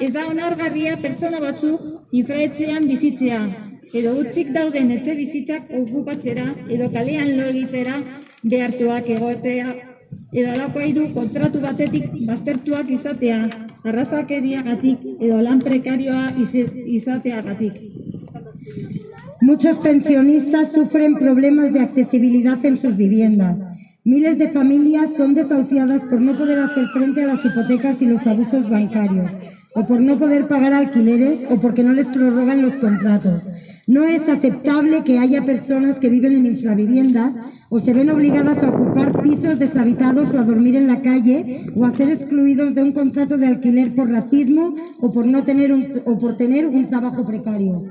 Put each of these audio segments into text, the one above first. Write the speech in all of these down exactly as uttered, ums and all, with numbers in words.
ez da onargarria pertsona batzuk infraetxean bizitzea, edo utzik dauden etxe bizitzak okupatzera, edo kalean lo egitera behartuak egotea, edo alakoa hiru kontratu batetik baztertuak izatea, arrazakeriagatik edo lan prekarioa izateagatik. Muchos pensionistas sufren problemas de accesibilidad en sus viviendas. Miles de familias son desahuciadas por no poder hacer frente a las hipotecas y los abusos bancarios, o por no poder pagar alquileres, o porque no les prorrogan los contratos. No es aceptable que haya personas que viven en infraviviendas o se ven obligadas a ocupar pisos deshabitados o a dormir en la calle o a ser excluidos de un contrato de alquiler por racismo o por no tener un, o por tener un trabajo precario.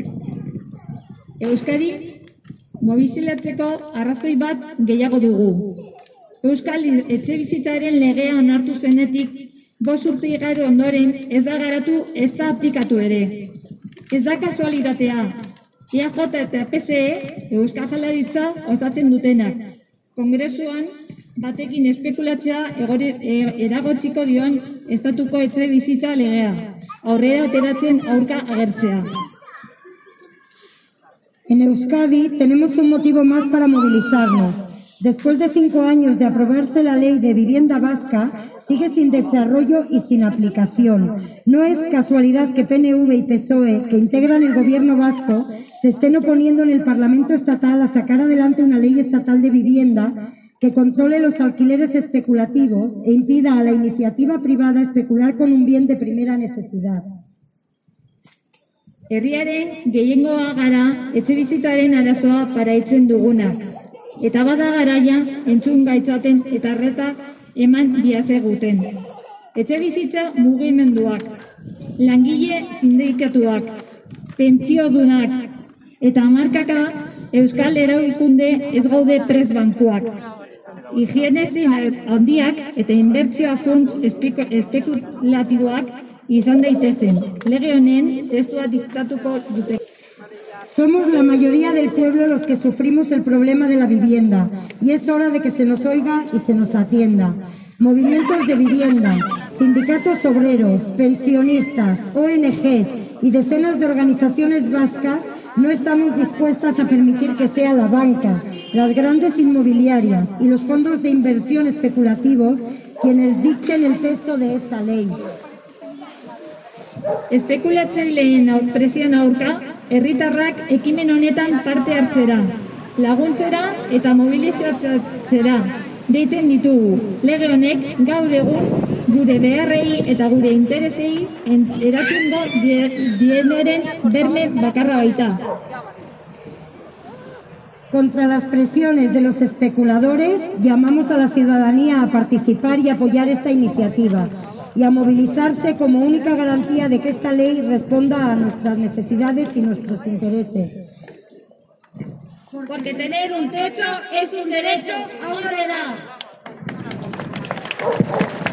Euskadi mobilizatzeko arrazoi bat gehiago dugu. Euskal etxebizitzaren legea onartu zenetik bost urte igaro ondoren ez da garatu ez da aplikatu ere. Ez da kasualitatea, E A J eta P S E Euskal Jaurlaritza osatzen dutenak. Kongresuan batekin espekulatzea eragotziko dion estatuko etxebizitza legea, aurrera ateratzen aurka agertzea. En Euskadi tenemos un motivo más para movilizarnos. Después de cinco años de aprobarse la ley de vivienda vasca, sigue sin desarrollo y sin aplicación. No es casualidad que P N V y P S O E, que integran el gobierno vasco, se estén oponiendo en el Parlamento estatal a sacar adelante una ley estatal de vivienda que controle los alquileres especulativos e impida a la iniciativa privada especular con un bien de primera necesidad. Herriaren gehiengoa gara etxebizitzaren arazoa paraitzen duguna. Eta bada garaia entzun gaitzaten eta arreta eman diazeguten. Etxebizitza mugimenduak, langile sindikatuak, pentsiodunak eta hamarkaka euskal erakunde ez gaude prest bankuak. Higienezin handiak eta inbertsioa funts espekulatiboak izan daitezen. Lege honen testua diktatuko dute. Somos la mayoría del pueblo los que sufrimos el problema de la vivienda y es hora de que se nos oiga y se nos atienda. Movimientos de vivienda, sindicatos obreros, pensionistas, O N Ges y decenas de organizaciones vascas no estamos dispuestas a permitir que sea la banca, las grandes inmobiliarias y los fondos de inversión especulativos quienes dicten el texto de esta ley. Espekulatzaileen presioen aurka, herritarrak ekimen honetan parte hartzera, laguntzera eta mobilizatzera deitzen ditugu. Lege honek gaur egun gure beharrei eta gure interesei erakungo dieneren berme bakarra baita. Contra las presiones de los especuladores, llamamos a la ciudadanía a participar y apoyar esta iniciativa y a movilizarse como única garantía de que esta ley responda a nuestras necesidades y nuestros intereses. Porque tener un techo es un derecho, ahora.